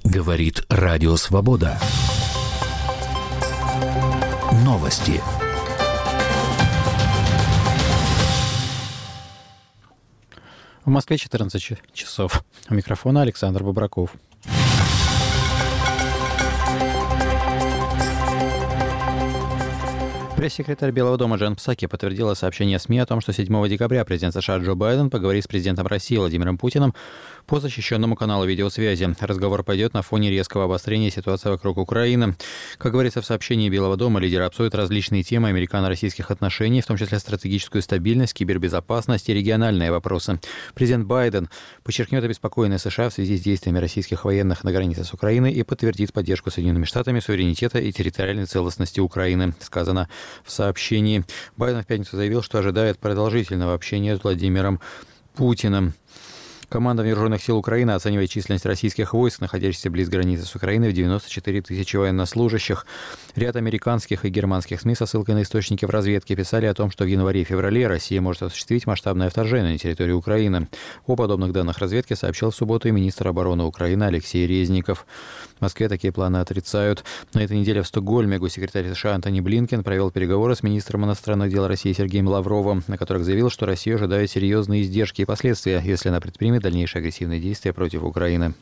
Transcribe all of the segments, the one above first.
Говорит Радио Свобода. Новости. В Москве 14 часов. У микрофона Александр Бобраков. Пресс-секретарь Белого дома Джен Псаки подтвердила сообщение СМИ о том, что 7 декабря президент США Джо Байден поговорит с президентом России Владимиром Путиным по защищенному каналу видеосвязи. Разговор пойдет на фоне резкого обострения ситуации вокруг Украины. Как говорится в сообщении Белого дома, лидеры обсудят различные темы американо-российских отношений, в том числе стратегическую стабильность, кибербезопасность и региональные вопросы. Президент Байден подчеркнет обеспокоенность США в связи с действиями российских военных на границе с Украиной и подтвердит поддержку Соединенными Штатами суверенитета и территориальной целостности Украины, сказано в сообщении. Байден в пятницу заявил, что ожидает продолжительного общения с Владимиром Путиным. Команда Вооруженных сил Украины оценивает численность российских войск, находящихся близ границы с Украиной, в 94 тысячи военнослужащих. Ряд американских и германских СМИ со ссылкой на источники в разведке писали о том, что в январе и феврале Россия может осуществить масштабное вторжение на территорию Украины. О подобных данных разведки сообщил в субботу и министр обороны Украины Алексей Резников. В Москве такие планы отрицают. На этой неделе в Стокгольме госсекретарь США Антони Блинкен провел переговоры с министром иностранных дел России Сергеем Лавровым, на которых заявил, что Россию ожидают серьезные издержки и последствия, если она предпримет дальнейшие агрессивные действия против Украины.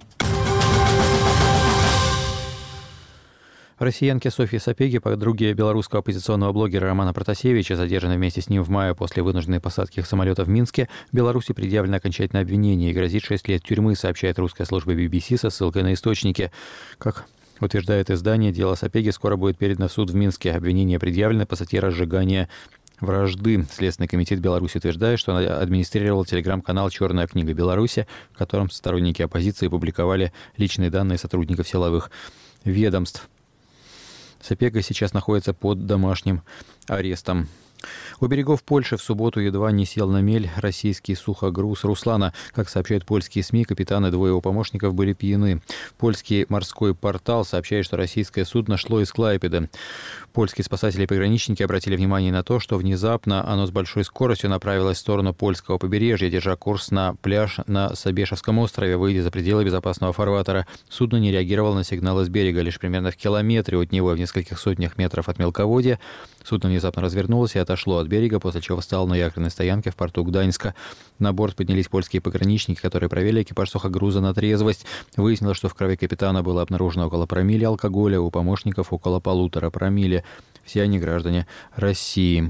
Россиянке Софье Сапеги, подруге белорусского оппозиционного блогера Романа Протасевича, задержанной вместе с ним в мае после вынужденной посадки их самолета в Минске, в Беларуси предъявлено окончательное обвинение и грозит 6 лет тюрьмы, сообщает русская служба BBC со ссылкой на источники. Как утверждает издание, дело Сапеги скоро будет передано в суд в Минске. Обвинение предъявлено по статье «Разжигание вражды». Следственный комитет Беларуси утверждает, что он администрировал телеграм-канал «Черная книга Беларуси», в котором сторонники оппозиции публиковали личные данные сотрудников силовых ведомств. Сапега сейчас находится под домашним арестом. У берегов Польши в субботу едва не сел на мель российский сухогруз «Руслана». Как сообщают польские СМИ, капитан и двое его помощников были пьяны. Польский морской портал сообщает, что российское судно шло из Клайпеды. Польские спасатели и пограничники обратили внимание на то, что внезапно оно с большой скоростью направилось в сторону польского побережья, держа курс на пляж на Собешевском острове, выйдя за пределы безопасного фарватера. Судно не реагировало на сигналы с берега. Лишь примерно в километре от него, в нескольких сотнях метров от мелководья, судно внезапно развернулось и отошло от берега, после чего встал на якорной стоянке в порту Гданьска. На борт поднялись польские пограничники, которые проверили экипаж сухогруза на трезвость. Выяснилось, что в крови капитана было обнаружено около промилле алкоголя, у помощников около 1,5 промилле. Все они граждане России.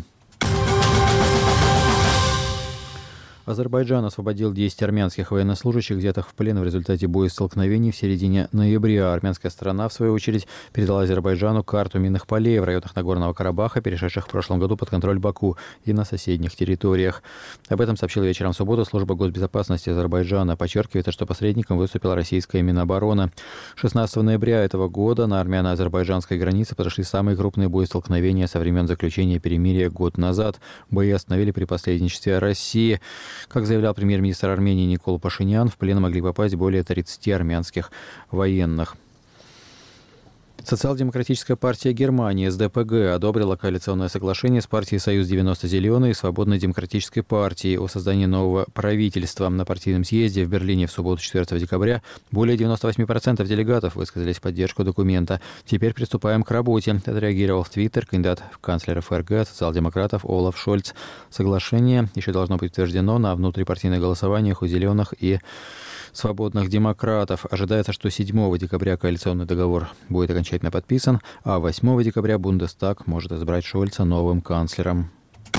Азербайджан освободил 10 армянских военнослужащих, взятых в плен в результате боестолкновений в середине ноября. Армянская сторона, в свою очередь, передала Азербайджану карту минных полей в районах Нагорного Карабаха, перешедших в прошлом году под контроль Баку, и на соседних территориях. Об этом сообщила вечером в субботу служба госбезопасности Азербайджана. Подчеркивает, что посредником выступила российская Минобороны. 16 ноября этого года на армяно-азербайджанской границе произошли самые крупные боестолкновения со времен заключения перемирия год назад. Бои остановили при посредничестве России. Как заявлял премьер-министр Армении Никол Пашинян, в плен могли попасть более 30 армянских военных. Социал-демократическая партия Германии, СДПГ, одобрила коалиционное соглашение с партией «Союз-90 Зеленые» и Свободной демократической партией о создании нового правительства. На партийном съезде в Берлине в субботу 4 декабря более 98% делегатов высказались в поддержку документа. «Теперь приступаем к работе», — отреагировал в Твиттер кандидат в канцлеры ФРГ от социал-демократов Олаф Шольц. Соглашение еще должно быть утверждено на внутрипартийных голосованиях у «Зеленых» и свободных демократов. Ожидается, что 7 декабря коалиционный договор будет окончательно подписан, а 8 декабря Бундестаг может избрать Шольца новым канцлером.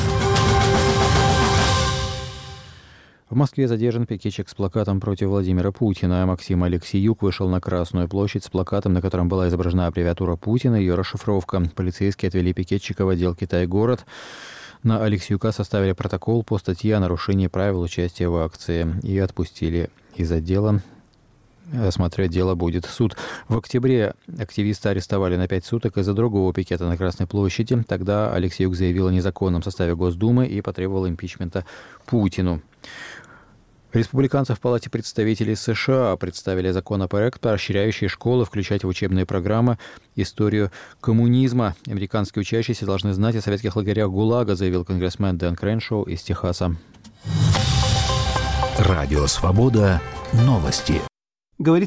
В Москве задержан пикетчик с плакатом против Владимира Путина. Максим Алексеюк вышел на Красную площадь с плакатом, на котором была изображена аббревиатура Путина и ее расшифровка. Полицейские отвели пикетчика в отдел «Китай-город». На Алексеюка составили протокол по статье о нарушении правил участия в акции и отпустили из отдела. Осмотреть дело будет суд. В октябре активиста арестовали на 5 суток из-за другого пикета на Красной площади. Тогда Алексеюк заявил о незаконном составе Госдумы и потребовал импичмента Путину. Республиканцы в Палате представителей США представили законопроект, поощряющий школы включать в учебные программы историю коммунизма. Американские учащиеся должны знать о советских лагерях ГУЛАГа, заявил конгрессмен Дэн Креншоу из Техаса. Радио «Свобода». Новости. Говорит